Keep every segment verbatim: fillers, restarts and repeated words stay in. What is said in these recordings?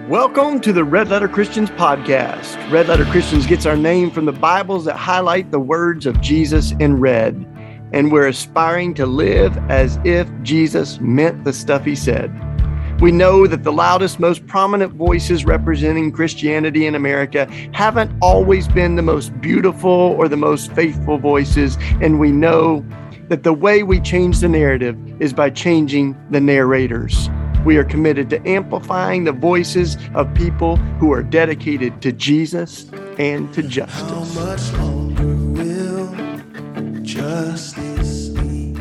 Welcome to the Red Letter Christians podcast. Red Letter Christians gets our name from the Bibles that highlight the words of Jesus in red. And we're aspiring to live as if Jesus meant the stuff he said. We know that the loudest, most prominent voices representing Christianity in America haven't always been the most beautiful or the most faithful voices. And we know that the way we change the narrative is by changing the narrators. We are committed to amplifying the voices of people who are dedicated to Jesus and to justice. How much longer will justice be?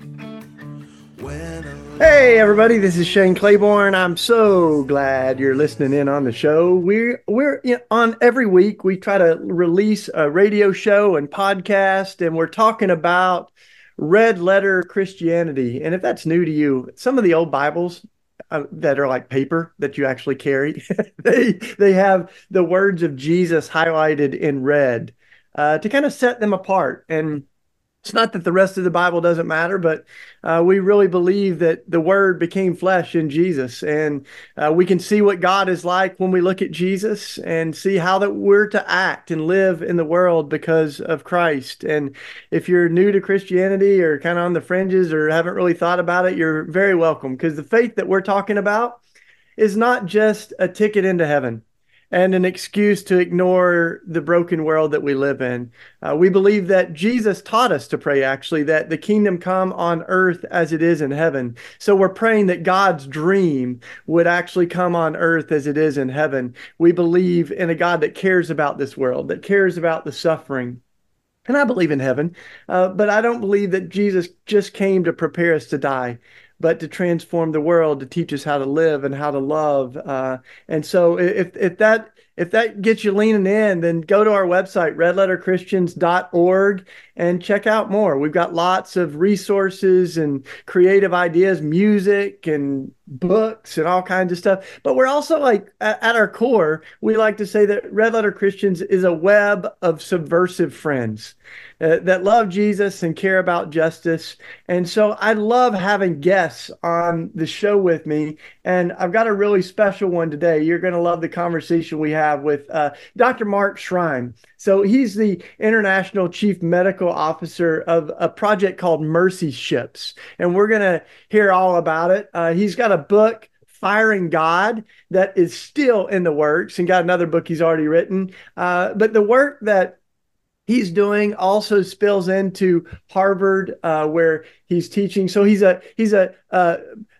Hey everybody, this is Shane Claiborne. I'm so glad you're listening in on the show. We're we're you know, on every week. We try to release a radio show and podcast, and we're talking about Red Letter Christianity. And if that's new to you, some of the old Bibles Uh, that are like paper that you actually carry. they they have the words of Jesus highlighted in red uh, to kind of set them apart. And it's not that the rest of the Bible doesn't matter, but uh, we really believe that the Word became flesh in Jesus. And uh, we can see what God is like when we look at Jesus and see how that we're to act and live in the world because of Christ. And if you're new to Christianity or kind of on the fringes or haven't really thought about it, you're very welcome, because the faith that we're talking about is not just a ticket into heaven and an excuse to ignore the broken world that we live in. Uh, we believe that Jesus taught us to pray, actually, that the kingdom come on earth as it is in heaven. So we're praying that God's dream would actually come on earth as it is in heaven. We believe in a God that cares about this world, that cares about the suffering. And I believe in heaven, uh, but I don't believe that Jesus just came to prepare us to die, but to transform the world, to teach us how to live and how to love. Uh, and so if if that if that gets you leaning in, then go to our website, red letter christians dot org, and check out more. We've got lots of resources and creative ideas, music and books and all kinds of stuff. But we're also, like, at our core, we like to say that Red Letter Christians is a web of subversive friends uh, that love Jesus and care about justice. And so I love having guests on the show with me. And I've got a really special one today. You're going to love the conversation we have with uh, Doctor Mark Schreim. So he's the International Chief Medical Officer of a project called Mercy Ships. And we're going to hear all about it. Uh, he's got a book, Firing God, that is still in the works, and got another book he's already written. Uh, but the work that he's doing also spills into Harvard, uh, where he's teaching. So he's a he's a uh,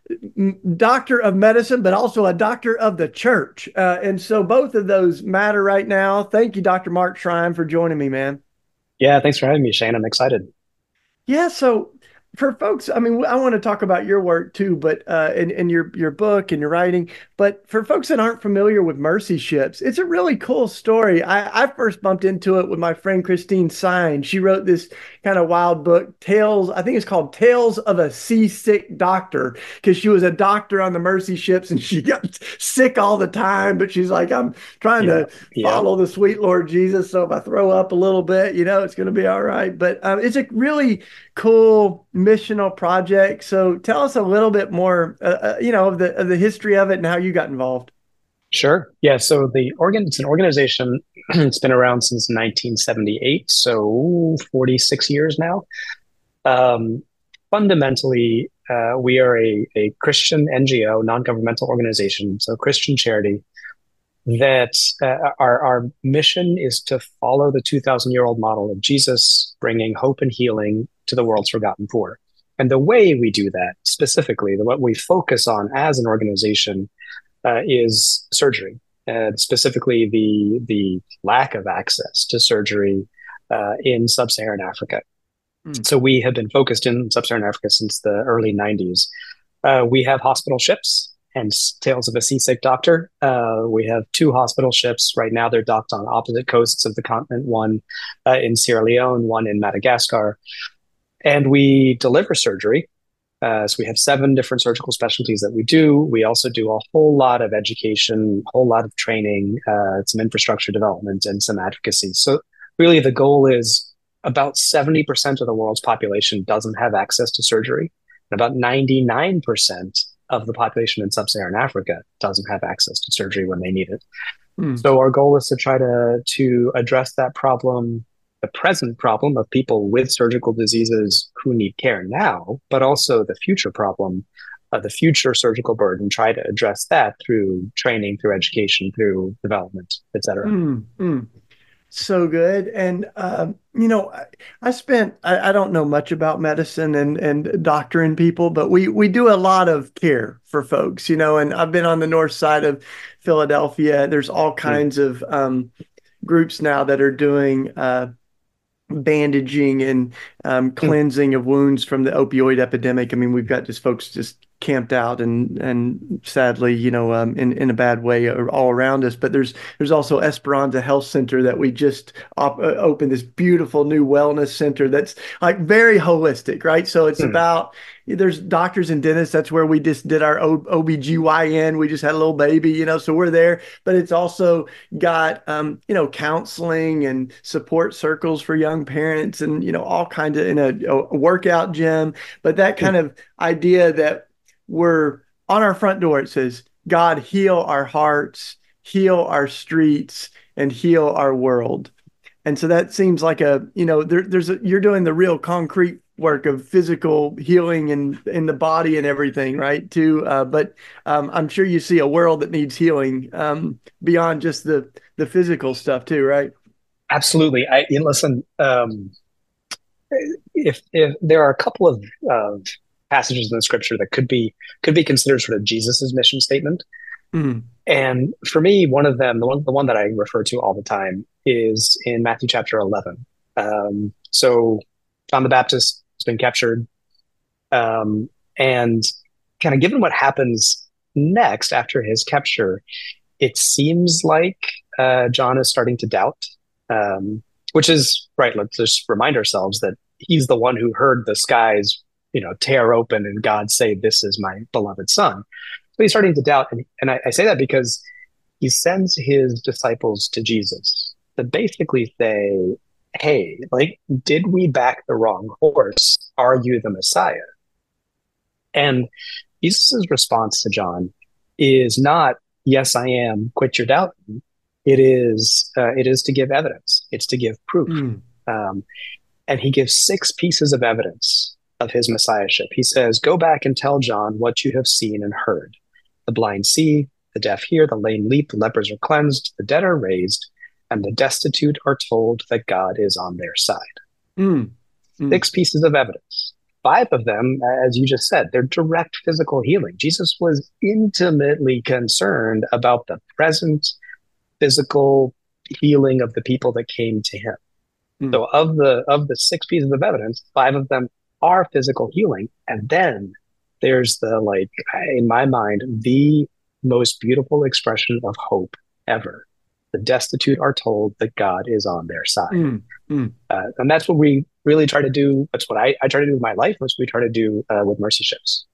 doctor of medicine, but also a doctor of the church. Uh, and so both of those matter right now. Thank you, Doctor Mark Schreim, for joining me, man. Yeah, thanks for having me, Shane. I'm excited. Yeah, so for folks, I mean, I want to talk about your work too, but uh, and, and your your book and your writing. But for folks that aren't familiar with Mercy Ships, it's a really cool story. I, I first bumped into it with my friend Christine Sine. She wrote this kind of wild book, Tales, I think it's called Tales of a Seasick Doctor, because she was a doctor on the Mercy Ships and she got sick all the time. But she's like, I'm trying Yeah, to yeah. follow the sweet Lord Jesus. So if I throw up a little bit, you know, it's going to be all right. But um, it's a really cool missional project. So tell us a little bit more, uh, uh, you know, of the of the history of it and how you got involved. Sure. Yeah. So the organ, it's an organization. It's been around since nineteen seventy-eight, so forty-six years now. Um, fundamentally, uh, we are a, a Christian N G O, non-governmental organization, so Christian charity. That uh, our our mission is to follow the two thousand year old model of Jesus bringing hope and healing to the world's forgotten poor. And the way we do that, specifically, the, what we focus on as an organization uh, is surgery, and specifically the the lack of access to surgery uh, in sub-Saharan Africa. Mm. So we have been focused in sub-Saharan Africa since the early nineties. Uh, we have hospital ships, hence Tales of a Seasick Doctor. Uh, we have two hospital ships. Right now they're docked on opposite coasts of the continent, one uh, in Sierra Leone, one in Madagascar. And we deliver surgery. Uh, so we have seven different surgical specialties that we do. We also do a whole lot of education, a whole lot of training, uh, some infrastructure development, and some advocacy. So really the goal is about seventy percent of the world's population doesn't have access to surgery. And about ninety-nine percent of the population in sub-Saharan Africa doesn't have access to surgery when they need it. Mm. So our goal is to try to to address that problem, the present problem of people with surgical diseases who need care now, but also the future problem of the future surgical burden, try to address that through training, through education, through development, et cetera. Mm. Mm. So good. And, um, you know, I, I spent, I, I don't know much about medicine and, and doctoring people, but we, we do a lot of care for folks, you know, and I've been on the north side of Philadelphia. There's all Mm, kinds of um, groups now that are doing uh, bandaging and um, mm, cleansing of wounds from the opioid epidemic. I mean, we've got just folks just camped out and and sadly, you know, um, in in a bad way all around us. But there's there's also Esperanza Health Center that we just op uh, opened this beautiful new wellness center that's like very holistic, right? So it's mm, about there's doctors and dentists. That's where we just did our o O B G Y N. We just had a little baby, you know, so we're there. But it's also got um, you know, counseling and support circles for young parents and, you know, all kinds of in a, a workout gym. But that mm. kind of idea that we're on our front door, it says, God, heal our hearts, heal our streets, and heal our world. And so that seems like a, you know, there, there's a, you're doing the real concrete work of physical healing and in, in the body and everything, right? Too, uh, but um, I'm sure you see a world that needs healing um, beyond just the the physical stuff too, right? Absolutely. I listen. Um, if if there are a couple of uh, passages in the scripture that could be could be considered sort of Jesus's mission statement, Mm, and for me, one of them, the one the one that I refer to all the time, is in Matthew chapter eleven. Um, so John the Baptist has been captured, um, and kind of given what happens next after his capture, it seems like uh, John is starting to doubt, um, which is right. Let's just remind ourselves that he's the one who heard the skies, you know, tear open and God say, "This is my beloved son." So he's starting to doubt, and, and I, I say that because he sends his disciples to Jesus to basically say, "Hey, like, did we back the wrong horse? Are you the Messiah?" And Jesus' response to John is not, "Yes, I am, quit your doubt." It is, uh, it is to give evidence. It's to give proof. mm, Um, and he gives six pieces of evidence of his messiahship. He says, "Go back and tell John what you have seen and heard. The blind see, the deaf hear, the lame leap, the lepers are cleansed, the dead are raised, and the destitute are told that God is on their side." mm, mm, Six pieces of evidence. Five of them, as you just said, they're direct physical healing. Jesus was intimately concerned about the present physical healing of the people that came to him. mm, So of the of the six pieces of evidence, five of them are physical healing. And then there's the, like, in my mind, the most beautiful expression of hope ever. The destitute are told that God is on their side. mm, mm. Uh, and that's what we really try to do. That's what I, I try to do with my life. That's what we try to do uh, with Mercy Ships.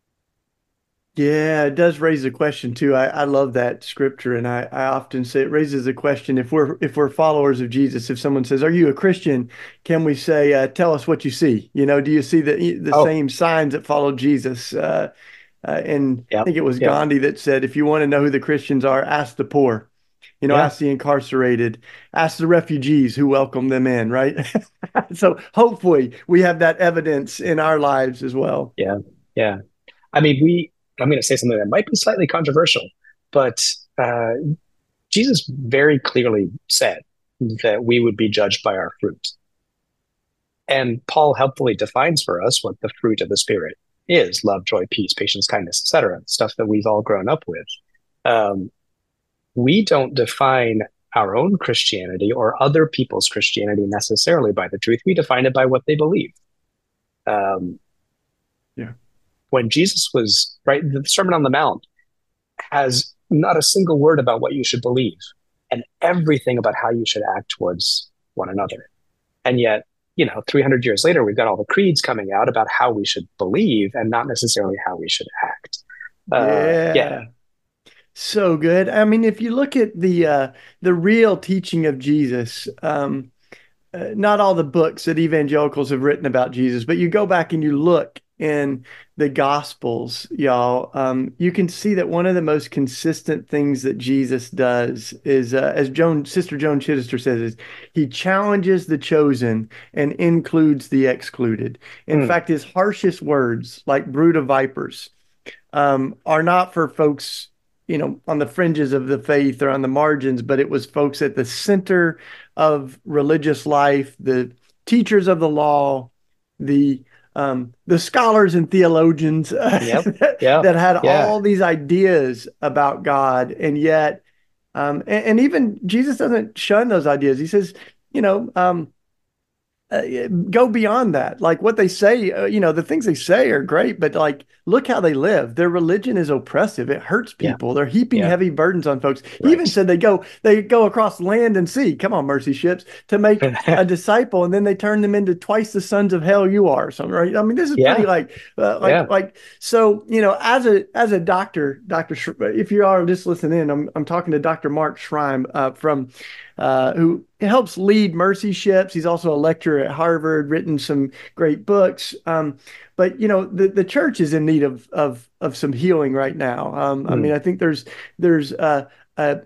Yeah, it does raise a question too. I, I love that scripture, and I, I often say it raises a question if we're if we're followers of Jesus. If someone says, "Are you a Christian?" Can we say, uh, "Tell us what you see"? You know, do you see the the Oh, same signs that follow Jesus? Uh, uh, and I yeah, think it was yeah, Gandhi that said, "If you want to know who the Christians are, ask the poor. You know, yeah, ask the incarcerated, ask the refugees who welcome them in." Right. So hopefully we have that evidence in our lives as well. yeah, yeah. I mean, we, I'm going to say something that might be slightly controversial, but uh, Jesus very clearly said that we would be judged by our fruit. And Paul helpfully defines for us what the fruit of the Spirit is: love, joy, peace, patience, kindness, et cetera, stuff that we've all grown up with. Um, we don't define our own Christianity or other people's Christianity necessarily by the truth. We define it by what they believe. Um, Yeah. when Jesus was, right, the Sermon on the Mount has not a single word about what you should believe and everything about how you should act towards one another. And yet, you know, three hundred years later, we've got all the creeds coming out about how we should believe and not necessarily how we should act. Uh, yeah. Yeah. So good. I mean, if you look at the uh, the real teaching of Jesus, um, uh, not all the books that evangelicals have written about Jesus, but you go back and you look in the Gospels, y'all, um, you can see that one of the most consistent things that Jesus does is, uh, as Joan, Sister Joan Chittister says, is he challenges the chosen and includes the excluded. In Mm, fact, his harshest words, like brood of vipers, um, are not for folks, you know, on the fringes of the faith or on the margins, but it was folks at the center of religious life, the teachers of the law, the um, the scholars and theologians uh, yep. that, Yeah. that had Yeah. all these ideas about God, and yet, um, and, and even Jesus doesn't shun those ideas. He says, you know, um, uh, go beyond that. Like what they say, uh, you know, the things they say are great, but like, look how they live. Their religion is oppressive. It hurts Yeah. people. They're heaping Yeah. heavy burdens on folks. He even Right. said they go, they go across land and sea. Come on, mercy ships to make a disciple, and then they turn them into twice the sons of hell you are. Something, right? I mean, this is pretty Yeah. like, uh, like, Yeah. like. So, you know, as a as a doctor, Doctor, if you are just listening in, I'm I'm talking to Doctor Mark Schreim uh, from uh, who helps lead Mercy Ships. He's also a lecturer at Harvard, written some great books. Um, but you know, the, the church is in need of of of some healing right now. Um, I mean, Mm, I think there's there's uh, a,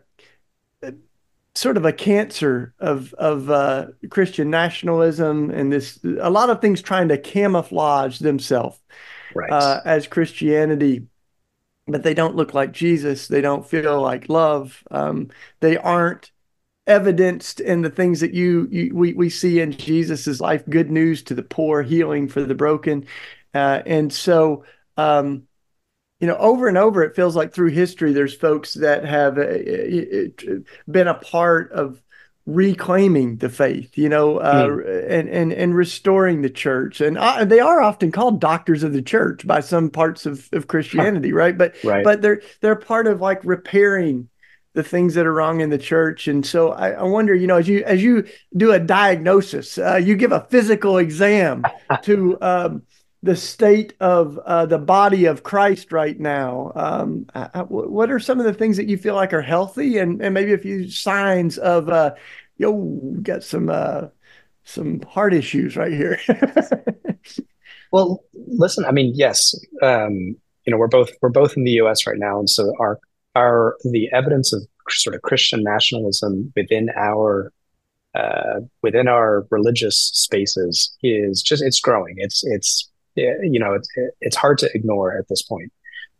a sort of a cancer of of uh, Christian nationalism and this a lot of things trying to camouflage themselves right. uh, as Christianity, but they don't look like Jesus. They don't feel like love. Um, they aren't evidenced in the things that you, you we, we see in Jesus's life, good news to the poor, healing for the broken. Uh, and so, um, you know, over and over, it feels like through history, there's folks that have uh, uh, been a part of reclaiming the faith, you know, uh, Mm, and and and restoring the church. And uh, they are often called doctors of the church by some parts of, of huh, Christianity, right? But right. but they're they're part of like repairing the things that are wrong in the church. And so I, I wonder, you know, as you as you do a diagnosis, uh, you give a physical exam to um, the state of uh, the body of Christ right now. Um, uh, what are some of the things that you feel like are healthy, and, and maybe a few signs of, uh, yo, got some uh, some heart issues right here. Well, listen, I mean, yes, um, you know, we're both we're both in the U S right now, and so our our the evidence of sort of Christian nationalism within our uh, within our religious spaces is just it's growing. It's it's yeah, you know it's it's hard to ignore at this point.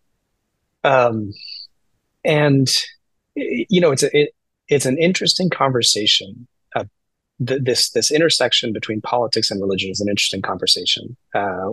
Um, and you know it's a, it, it's an interesting conversation. Uh, th- this this intersection between politics and religion is an interesting conversation. Uh,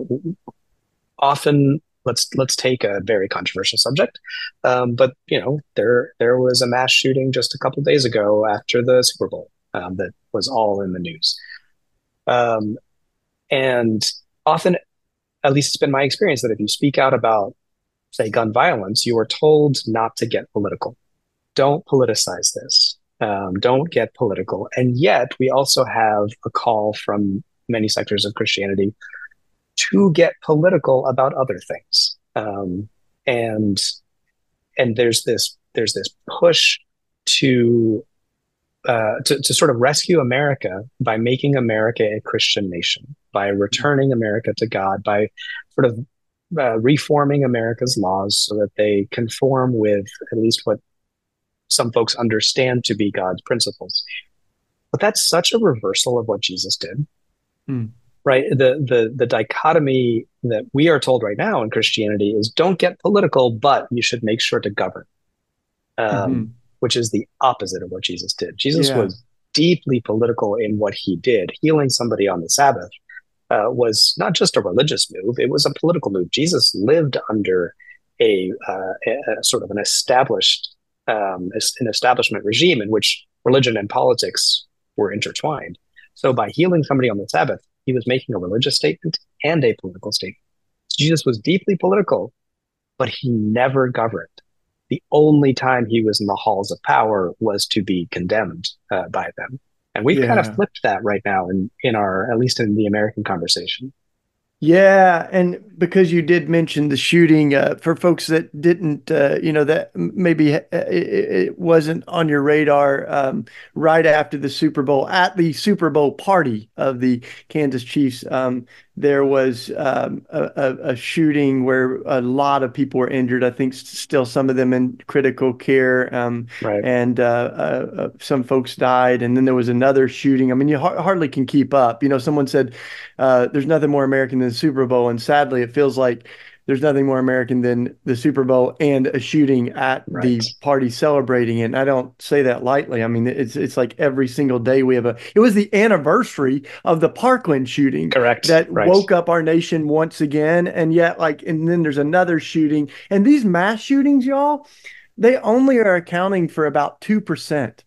often, let's let's take a very controversial subject, um, but you know there there was a mass shooting just a couple days ago after the Super Bowl um, that was all in the news. Um, and often, at least it's been my experience, that if you speak out about, say, gun violence, you are told not to get political. Don't politicize this. Um, don't get political. And yet, we also have a call from many sectors of Christianity to get political about other things. Um, and and there's this there's this push to uh, to, to sort of rescue America by making America a Christian nation, by returning America to God, by sort of uh, reforming America's laws so that they conform with at least what some folks understand to be God's principles. But that's such a reversal of what Jesus did, Hmm. right? The the the dichotomy that we are told right now in Christianity is don't get political, but you should make sure to govern, um, Mhm. which is the opposite of what Jesus did. Jesus Yeah. was deeply political in what he did. Healing somebody on the Sabbath uh, was not just a religious move, it was a political move. Jesus lived under a, uh, a, a sort of an established um, an establishment regime in which religion and politics were intertwined. So by healing somebody on the Sabbath, he was making a religious statement and a political statement. Jesus was deeply political, but he never governed. The only time he was in the halls of power was to be condemned uh, by them. And we've kind of Yeah. flipped that right now in, in our, at least in the American conversation. Yeah, and because you did mention the shooting, uh, for folks that didn't, uh, you know, that maybe uh, it, it wasn't on your radar, um, right after the Super Bowl, at the Super Bowl party of the Kansas Chiefs, um, there was um, a, a, a shooting where a lot of people were injured. I think s- still some of them in critical care, um, Right. and uh, uh, uh, some folks died. And then there was another shooting. I mean, you har hardly can keep up. You know, someone said uh, there's nothing more American than the Super Bowl, and sadly, it feels like there's nothing more American than the Super Bowl and a shooting at the Right. party celebrating it. And I don't say that lightly. I mean, it's it's like every single day we have a. It was the anniversary of the Parkland shooting Correct. that Right. woke up our nation once again, and yet like, and then there's another shooting, and these mass shootings, y'all, they only are accounting for about two percent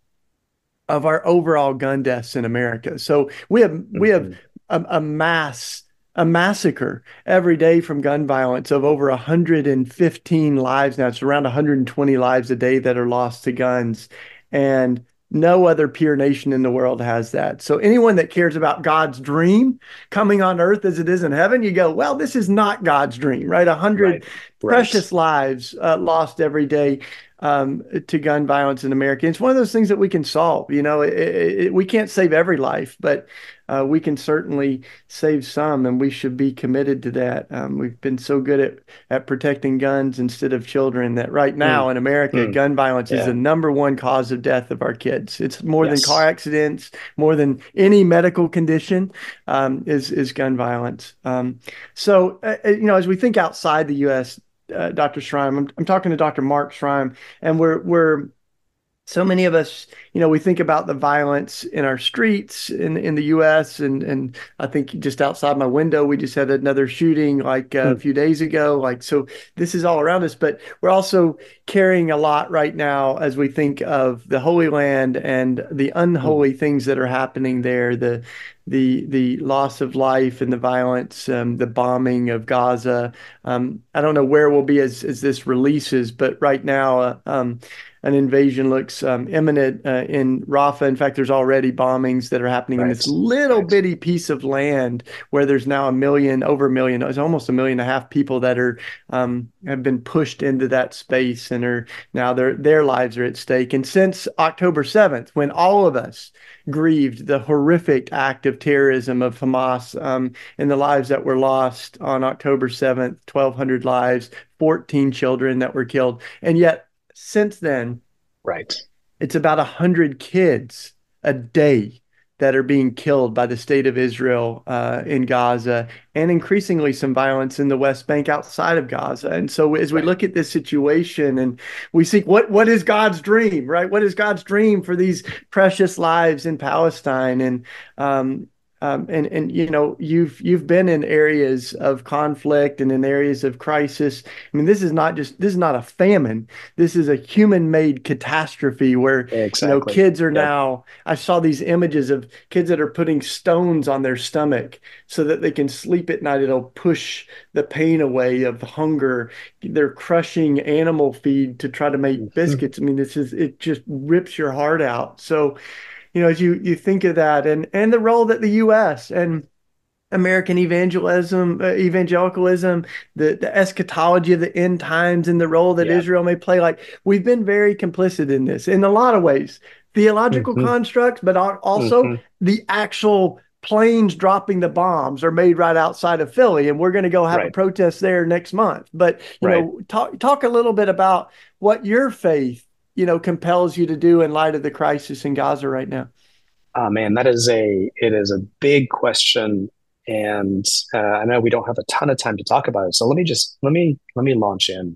of our overall gun deaths in America. So we have we have Hmm. a, a mass a massacre every day from gun violence of over one hundred fifteen lives now. It's around one hundred twenty lives a day that are lost to guns. And no other peer nation in the world has that. So anyone that cares about God's dream coming on earth as it is in heaven, you go, well, this is not God's dream, right? A hundred Right. Right. precious lives uh, lost every day um, to gun violence in America. It's one of those things that we can solve. You know, it, it, we can't save every life, but uh, we can certainly save some, and we should be committed to that. Um, we've been so good at at protecting guns instead of children that right Mm. now in America, Mm. gun violence is the Yeah. number one cause of death of our kids. It's more than car Yes. accidents, more than any medical condition, um, is is gun violence. Um, so, uh, uh, you know, as we think outside the U S, uh, Doctor Schreim, I'm, I'm talking to Doctor Mark Schreim, and we're we're so many of us, you know, we think about the violence in our streets in in the U S, and and I think just outside my window, we just had another shooting like uh, a Mm. few days ago. Like, so this is all around us, but we're also carrying a lot right now as we think of the Holy Land and the Mm. unholy things that are happening there, the the the loss of life and the violence, um, the bombing of Gaza. Um, I don't know where we'll be as as this releases, but right now, uh, um, an invasion looks um, imminent uh, in Rafah. In fact, there's already bombings that are happening in Right. this little Right. bitty piece of land where there's now a million, over a million, it's almost a million and a half people that are um, have been pushed into that space, and are now their their lives are at stake. And since October seventh, when all of us grieved the horrific act of terrorism of Hamas, um, and the lives that were lost on October seventh, twelve hundred lives, fourteen children that were killed, and yet since then, Right. it's about one hundred kids a day that are being killed by the state of Israel uh, in Gaza, and increasingly some violence in the West Bank outside of Gaza. And so, as we Right. look at this situation and we seek what what is God's dream, right? What is God's dream for these precious lives in Palestine? And um, um, and and you know, you've you've been in areas of conflict and in areas of crisis. I mean, this is not just this is not a famine. This is a human-made catastrophe where, you know, Exactly. kids are Yep. now, I saw these images of kids that are putting stones on their stomach so that they can sleep at night. It'll push the pain away of hunger. They're crushing animal feed to try to make Mhm. biscuits. I mean, this is, it just rips your heart out. So, you know, as you you think of that, and and the role that the U S and American evangelism, uh, evangelicalism, the, the eschatology of the end times, and the role that Yeah. Israel may play. Like, we've been very complicit in this in a lot of ways, theological Hmm. constructs, but also Hmm. the actual planes dropping the bombs are made right outside of Philly, and we're going to go have a Right. protest there next month. But you Right. know, talk talk a little bit about what your faith, you know, compels you to do in light of the crisis in Gaza right now. Oh man, that is a it is a big question, and uh, I know we don't have a ton of time to talk about it. So let me just let me let me launch in.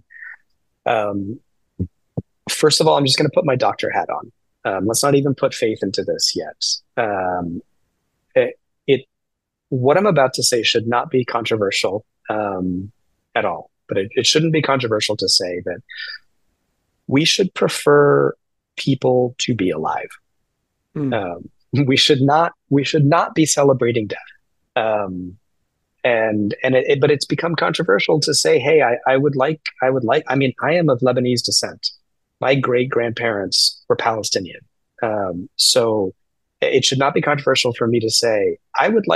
Um, First of all, I'm just going to put my doctor hat on. Um, let's not even put faith into this yet. Um, it, it what I'm about to say should not be controversial um, at all, but it, it shouldn't be controversial to say that we should prefer people to be alive. Mm, Um, we should not we should not be celebrating death. Um, and and it, it, but it's become controversial to say, hey, I, I would like I would like. I mean, I am of Lebanese descent. My great grandparents were Palestinian, um, so it should not be controversial for me to say I would like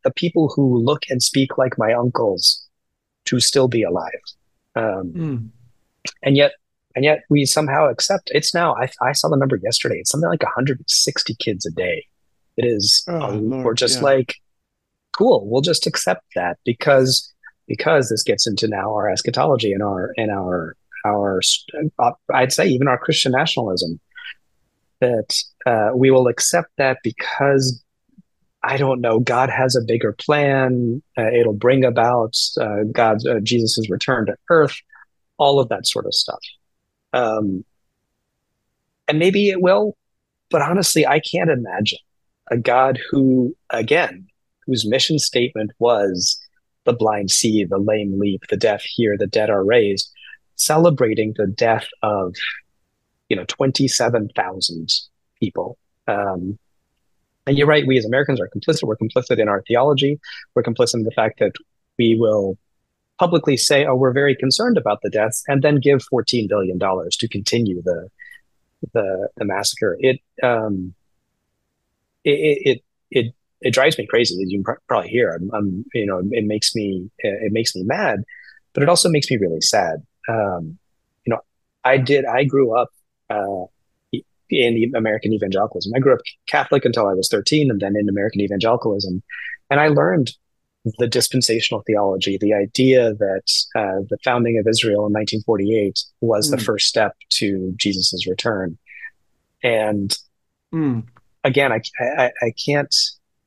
the people who look and speak like my uncles to still be alive. Um, Mm. and yet, and yet we somehow accept it's now. I, I saw the number yesterday. It's something like one hundred sixty kids a day. It is, a, Oh, we're Lord. just Yeah. like, cool. We'll just accept that because because this gets into now our eschatology and our and our our uh, I'd say even our Christian nationalism that uh, we will accept that because I don't know, God has a bigger plan. Uh, it'll bring about uh, God's uh, Jesus's return to earth, all of that sort of stuff. Um, and maybe it will, but honestly, I can't imagine a God who, again, whose mission statement was the blind see, the lame leap, the deaf hear, the dead are raised, celebrating the death of, you know, twenty-seven thousand people. Um, and you're right, we as Americans are complicit. We're complicit in our theology. We're complicit in the fact that we will publicly say, oh, we're very concerned about the deaths, and then give fourteen billion dollars to continue the the the massacre. It um it it it, it drives me crazy, as you can pr- probably hear. I'm, I'm you know it makes me it makes me mad, but it also makes me really sad. Um, you know, I did I grew up uh, in the American evangelicalism. I grew up Catholic until I was thirteen, and then in American evangelicalism, and I learned the dispensational theology, the idea that uh, the founding of Israel in nineteen forty-eight was the Mm. first step to Jesus's return. And Mm. again, I, I, I can't.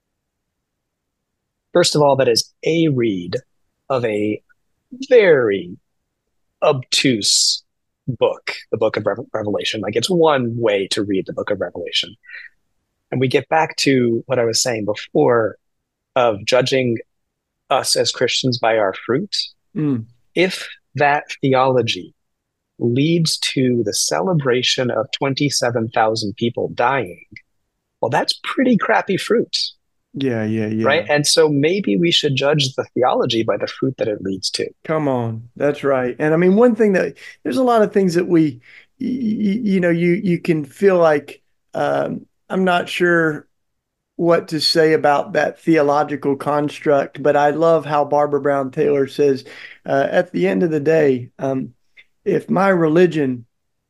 First of all, that is a read of a very obtuse book, the Book of Re- Revelation. Like it's one way to read the Book of Revelation, and we get back to what I was saying before of judging us as Christians by our fruit. Mm. If that theology leads to the celebration of twenty-seven thousand people dying, well, that's pretty crappy fruit, Yeah, yeah, right? yeah. And so maybe we should judge the theology by the fruit that it leads to. Come on. That's right. And I mean, one thing that there's a lot of things that we, y- y- you know, you you can feel like um, I'm not sure what to say about that theological construct, but I love how Barbara Brown Taylor says, uh, at the end of the day, um, if my religion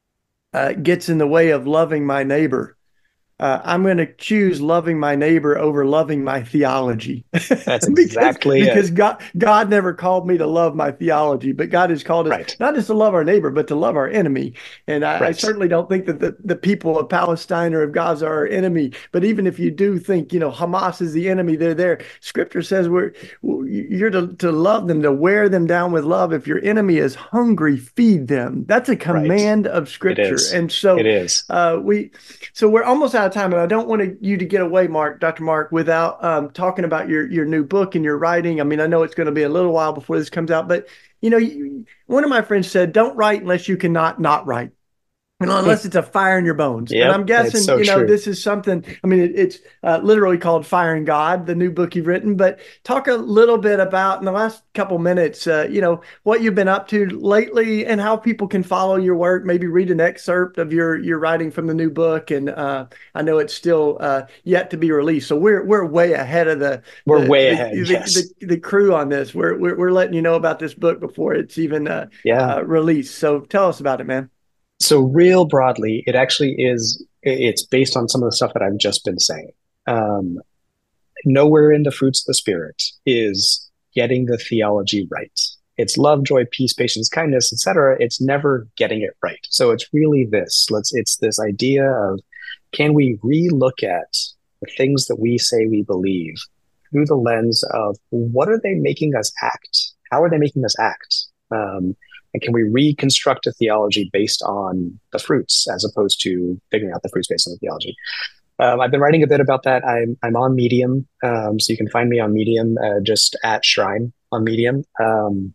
uh, gets in the way of loving my neighbor, uh, I'm going to choose loving my neighbor over loving my theology That's because exactly it. because God God never called me to love my theology, but God has called us Right. not just to love our neighbor, but to love our enemy. And I, I Right. certainly don't think that the, the people of Palestine or of Gaza are our enemy. But even if you do think, you know, Hamas is the enemy, they're there. Scripture says we're you're to, to love them, to wear them down with love. If your enemy is hungry, feed them. That's a Right. command of It Scripture. is. And It so is. uh, we so we're almost out of time, and I don't want to, you to get away, Mark, Doctor Mark, without um, talking about your your new book and your writing. I mean, I know it's going to be a little while before this comes out, but you know, you, one of my friends said, "Don't write unless you cannot not write." You know, unless it's a fire in your bones. And Yep. I'm It's guessing, so you know, true. this is something, I mean, it, it's uh, literally called Firing God, the new book you've written. But talk a little bit about, in the last couple minutes, uh, you know, what you've been up to lately and how people can follow your work, maybe read an excerpt of your your writing from the new book. And uh, I know it's still uh, yet to be released. So we're we're way ahead of the We're the way the ahead. the, Yes. the, the crew on this. We're, we're, we're letting you know about this book before it's even uh, Yeah. uh, released. So tell us about it, man. So real broadly, it actually is, it's based on some of the stuff that I've just been saying. Um, nowhere in the fruits of the spirit is getting the theology right. It's love, joy, peace, patience, kindness, et cetera. It's never getting it right. So it's really this. Let's. It's this idea of can we re-look at the things that we say we believe through the lens of what are they making us act? How are they making us act? Um, and can we reconstruct a theology based on the fruits as opposed to figuring out the fruits based on the theology? Um, I've been writing a bit about that. I'm I'm on Medium, um, so you can find me on Medium, uh, just at Shrine on Medium. Um,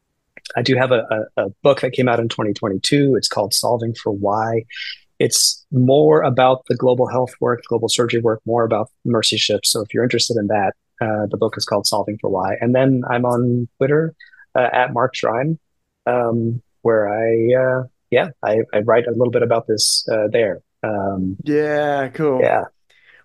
I do have a, a, a book that came out in twenty twenty-two. It's called Solving for Why. It's more about the global health work, global surgery work, more about mercy ships. So if you're interested in that, uh, the book is called Solving for Why. And then I'm on Twitter uh, at Mark Shrine, um, where I uh, yeah I, I write a little bit about this uh, there. Um, Yeah, cool. yeah.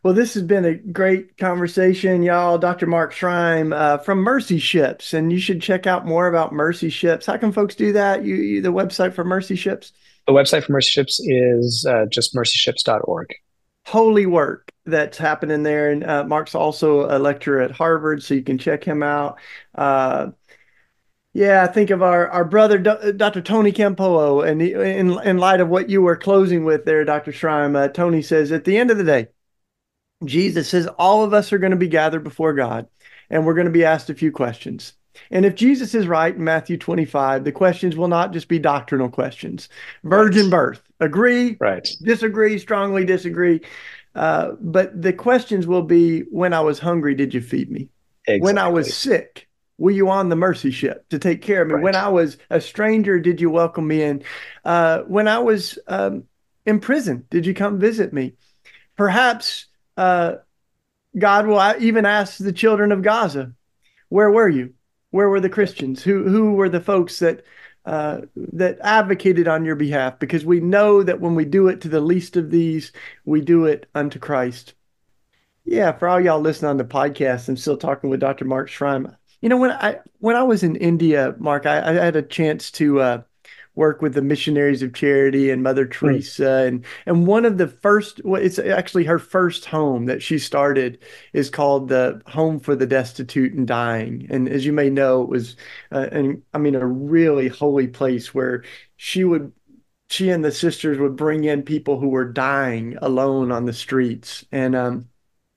Well, this has been a great conversation, y'all. Doctor Mark Schreim uh, from Mercy Ships, and you should check out more about Mercy Ships. How can folks do that? You, you the website for Mercy Ships? The website for Mercy Ships is uh, just mercy ships dot org. Holy work that's happening there. And uh, Mark's also a lecturer at Harvard, so you can check him out. Uh, yeah, I think of our, our brother, Doctor Tony Campolo, and in, in light of what you were closing with there, Doctor Schreim, uh, Tony says, at the end of the day, Jesus says all of us are going to be gathered before God, and we're going to be asked a few questions. And if Jesus is right in Matthew twenty-five, the questions will not just be doctrinal questions. Virgin Right. birth, agree, Right. disagree, strongly disagree. Uh, but the questions will be, when I was hungry, did you feed me? Exactly. When I was sick, were you on the mercy ship to take care of me? Right. When I was a stranger, did you welcome me in? Uh, when I was um, in prison, did you come visit me? Perhaps uh, God will even ask the children of Gaza, where were you? Where were the Christians? Who who were the folks that uh, that advocated on your behalf? Because we know that when we do it to the least of these, we do it unto Christ. Yeah, for all y'all listening on the podcast, I'm still talking with Doctor Mark Schreim. You know, when I when I was in India, Mark, I, I had a chance to uh, work with the Missionaries of Charity and Mother Mm. Teresa, and and one of the first, well, it's actually her first home that she started is called the Home for the Destitute and Dying. And as you may know, it was, uh, and I mean, a really holy place where she would. She and the sisters would bring in people who were dying alone on the streets, and um,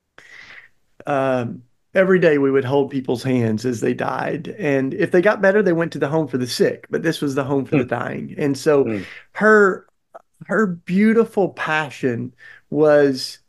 um, every day we would hold people's hands as they died. And if they got better, they went to the home for the sick, but this was the home for the Mm. dying. And so Mm. her her beautiful passion was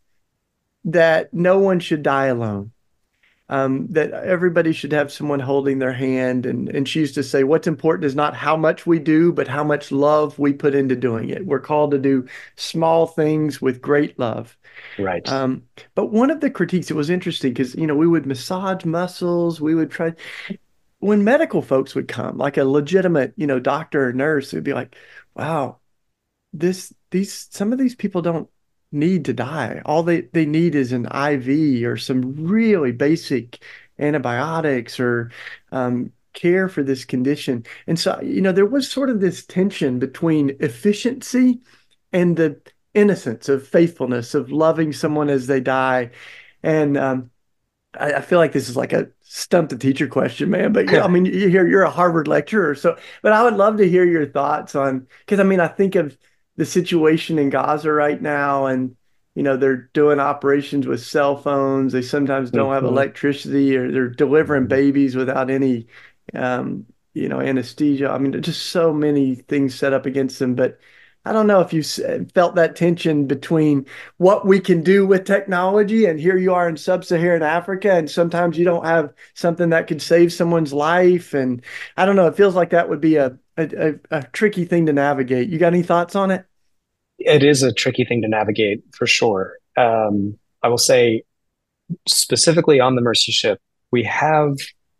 that no one should die alone. Um, that everybody should have someone holding their hand. And, and she used to say, what's important is not how much we do, but how much love we put into doing it. We're called to do small things with great love. Right. Um, but one of the critiques, it was interesting because, you know, we would massage muscles, we would try, when medical folks would come, like a legitimate, you know, doctor or nurse, would be like, wow, this, these, some of these people don't need to die. All they, they need is an I V or some really basic antibiotics or um, care for this condition. And so, you know, there was sort of this tension between efficiency and the innocence of faithfulness of loving someone as they die. And um, I, I feel like this is like a stump the teacher question, man. But yeah, I mean, you hear you're a Harvard lecturer, so but I would love to hear your thoughts on because I mean, I think of the situation in Gaza right now, and you know, they're doing operations with cell phones. They sometimes don't have Mhm. electricity, or they're delivering Mhm. babies without any, um, you know, anesthesia. I mean, there's just so many things set up against them. But I don't know if you felt that tension between what we can do with technology, and here you are in sub-Saharan Africa, and sometimes you don't have something that could save someone's life. And I don't know, it feels like that would be a a, a, a tricky thing to navigate. You got any thoughts on it? It is a tricky thing to navigate for sure. Um, I will say specifically on the Mercy ship, we have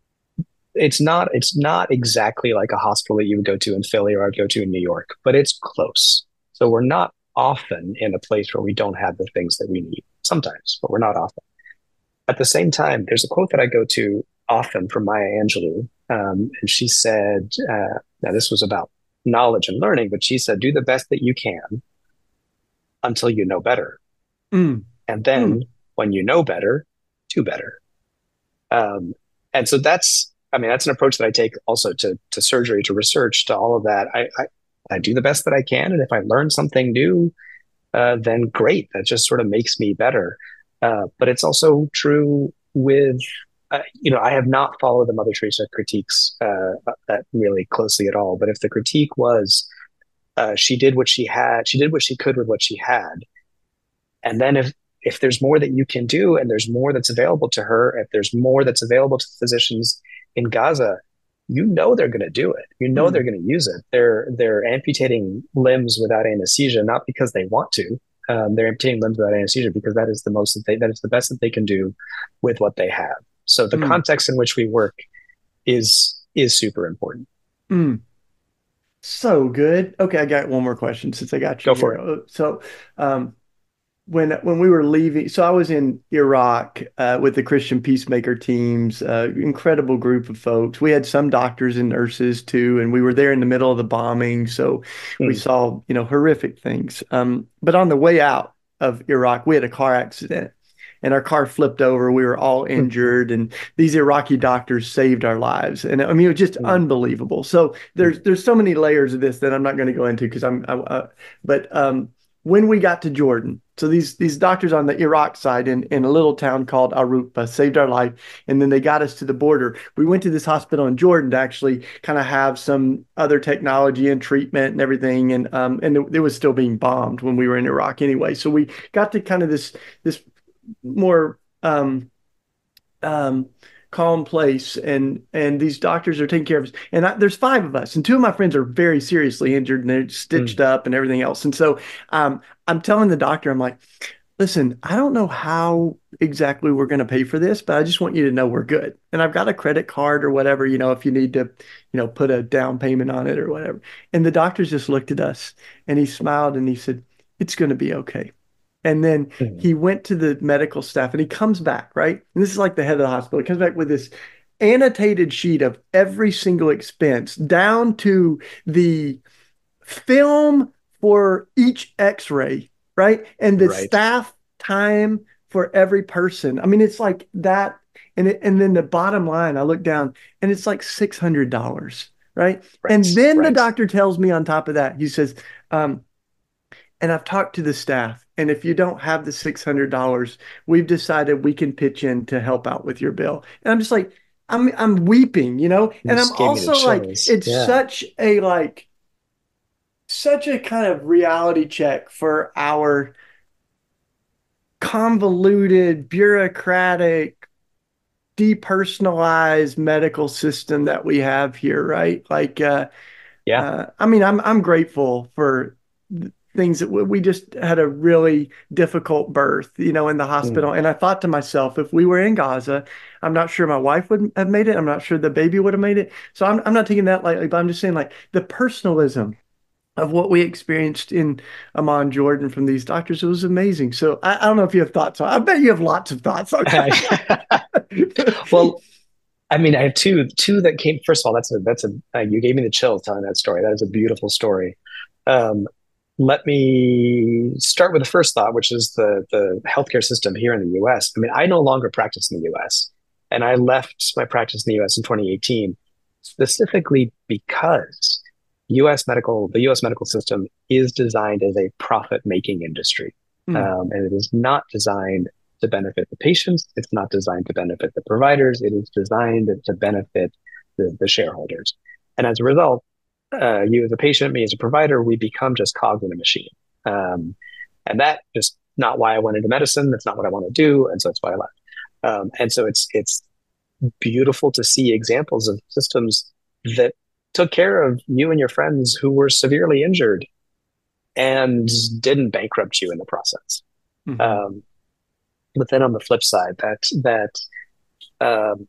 it's not it's not exactly like a hospital that you would go to in Philly or I'd go to in New York, but it's close. So we're not often in a place where we don't have the things that we need. Sometimes, but we're not often. At the same time, there's a quote that I go to often from Maya Angelou, um, and she said, uh, "Now this was about knowledge and learning, but she said, do the best that you can until you know better, Mm, and then mm, when you know better, do better." Um, and so that's, I mean, that's an approach that I take also to to surgery, to research, to all of that. I I, I do the best that I can, and if I learn something new, uh, then great. That just sort of makes me better. Uh, but it's also true with, uh, you know, I have not followed the Mother Teresa critiques uh, that really closely at all. But if the critique was uh, she did what she had, she did what she could with what she had, and then if if there's more that you can do and there's more that's available to her, if there's more that's available to physicians in Gaza, you know they're going to do it. You know they're mm, going to use it. They're they're amputating limbs without anesthesia, not because they want to. Um, they're amputating limbs without anesthesia because that is the most that they that is the best that they can do with what they have. So the mm, context in which we work is is super important. mm. So good. Okay, I got one more question since I got you Go for here. it. Uh, So, um, when when we were leaving, so I was in Iraq uh, with the Christian Peacemaker teams, uh, incredible group of folks. We had some doctors and nurses too, and we were there in the middle of the bombing, so we Mm, saw, you know, horrific things. Um, but on the way out of Iraq, we had a car accident, and our car flipped over. We were all mm, injured, and these Iraqi doctors saved our lives. And I mean, it was just mm, unbelievable. So there's mm, there's so many layers of this that I'm not going to go into because I'm, I, uh, but um, when we got to Jordan, so these these doctors on the Iraq side in, in a little town called Arupa saved our life, and then they got us to the border. We went to this hospital in Jordan to actually kind of have some other technology and treatment and everything, and um and it, it was still being bombed when we were in Iraq anyway. So we got to kind of this this more um um calm place, and and these doctors are taking care of us, and I, there's five of us, and two of my friends are very seriously injured and they're stitched mm, up and everything else. And so um I'm telling the doctor, I'm like, listen, I don't know how exactly we're going to pay for this, but I just want you to know we're good, and I've got a credit card or whatever, you know, if you need to, you know, put a down payment on it or whatever. And the doctors just looked at us and he smiled and he said, it's going to be okay. And then mm. he went to the medical staff and he comes back, right? And this is like the head of the hospital. He comes back with this annotated sheet of every single expense down to the film for each x-ray, right? And the Right, staff time for every person. I mean, it's like that. And it, and then the bottom line, I look down and it's like six hundred dollars, right? right, And then the right. doctor tells me on top of that, he says, um, and I've talked to the staff, and if you don't have the six hundred dollars we've decided we can pitch in to help out with your bill. And I'm just like, I'm I'm weeping, you know? You And I'm just gave me the also like, chills. it's Yeah. such a like such a kind of reality check for our convoluted, bureaucratic, depersonalized medical system that we have here, right? Like uh Yeah. Uh, I mean, I'm I'm grateful for things that we, we just had a really difficult birth, you know, in the Mm, hospital. And I thought to myself, if we were in Gaza, I'm not sure my wife would have made it. I'm not sure the baby would have made it. So I'm I'm not taking that lightly, but I'm just saying like the personalism of what we experienced in Amman, Jordan from these doctors, it was amazing. So I, I don't know if you have thoughts on. I bet you have lots of thoughts on. well, I mean, I have two two that came. First of all, that's a that's a uh, you gave me the chills telling that story. That is a beautiful story. Um, let me start with the first thought, which is the the healthcare system here in the U S. I mean, I no longer practice in the U S, and I left my practice in the U S in twenty eighteen specifically because U S medical the U S medical system is designed as a profit making industry, Mm, um, and it is not designed to benefit the patients. It's not designed to benefit the providers. It is designed to benefit the, the shareholders. And as a result, uh, you as a patient, me as a provider, we become just cogs in a machine. Um, and that just not why I went into medicine. That's not what I want to do. And so that's why I left. Um, and so it's it's beautiful to see examples of systems that took care of you and your friends who were severely injured and didn't bankrupt you in the process. mhm. Um, but then on the flip side, that that um,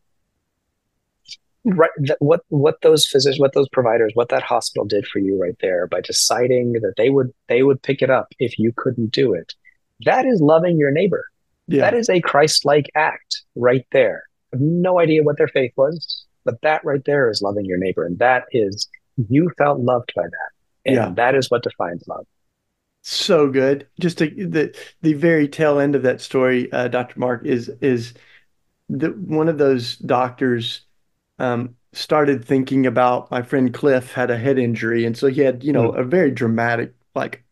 right that what what those physicians, what those providers, what that hospital did for you right there by deciding that they would they would pick it up if you couldn't do it, that is loving your neighbor. That Yeah. is a Christ-like act right there. I have no idea what their faith was, but that right there is loving your neighbor, and that is you felt loved by that, Yeah. and that is what defines love. So good. Just to, the the very tail end of that story, uh, doctor Mark, is is the one of those doctors um, started thinking about my friend Cliff had a head injury, and so he had, you know, Mm, a very dramatic, like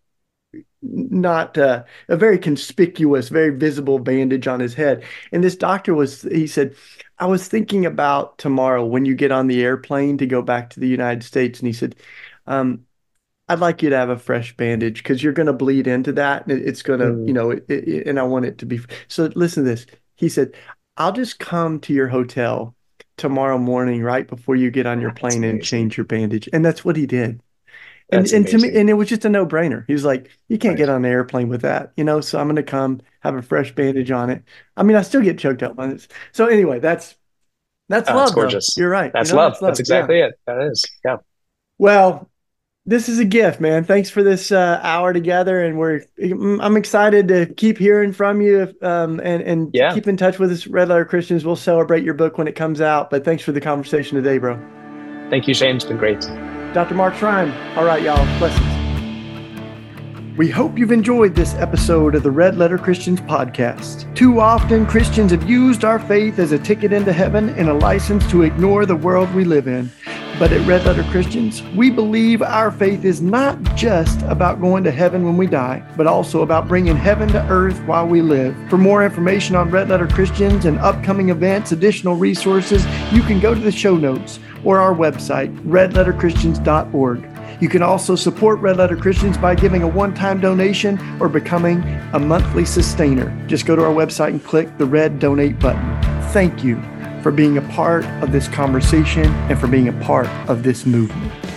not uh, a very conspicuous, very visible bandage on his head. And this doctor was, he said, I was thinking about tomorrow when you get on the airplane to go back to the United States, and he said, um, I'd like you to have a fresh bandage because you're going to bleed into that and it's going to, you mm, know, it, it, and I want it to be. So listen to this. He said, I'll just come to your hotel tomorrow morning right before you get on your that's plane and amazing. change your bandage. And that's what he did. And That's and to me, amazing. and it was just a no-brainer. He was like, you can't Right. get on an airplane with that, you know, so I'm going to come have a fresh bandage on it. I mean, I still get choked up on this. So anyway, that's that's Oh, it's love though. gorgeous. You're right. You That's know, love. that's That's love. Yeah. exactly it. That is. Yeah. Well, This is a gift, man. Thanks for this uh, hour together, and we're I'm excited to keep hearing from you um, and and Yeah. keep in touch with us, Red Letter Christians. We'll celebrate your book when it comes out. But thanks for the conversation today, bro. Thank you, Shane. It's been great. Doctor Mark Schrein. All right, y'all. Blessings. We hope you've enjoyed this episode of the Red Letter Christians podcast. Too often, Christians have used our faith as a ticket into heaven and a license to ignore the world we live in. But at Red Letter Christians, we believe our faith is not just about going to heaven when we die, but also about bringing heaven to earth while we live. For more information on Red Letter Christians and upcoming events, additional resources, you can go to the show notes or our website, red letter christians dot org. You can also support Red Letter Christians by giving a one-time donation or becoming a monthly sustainer. Just go to our website and click the red donate button. Thank you for being a part of this conversation and for being a part of this movement.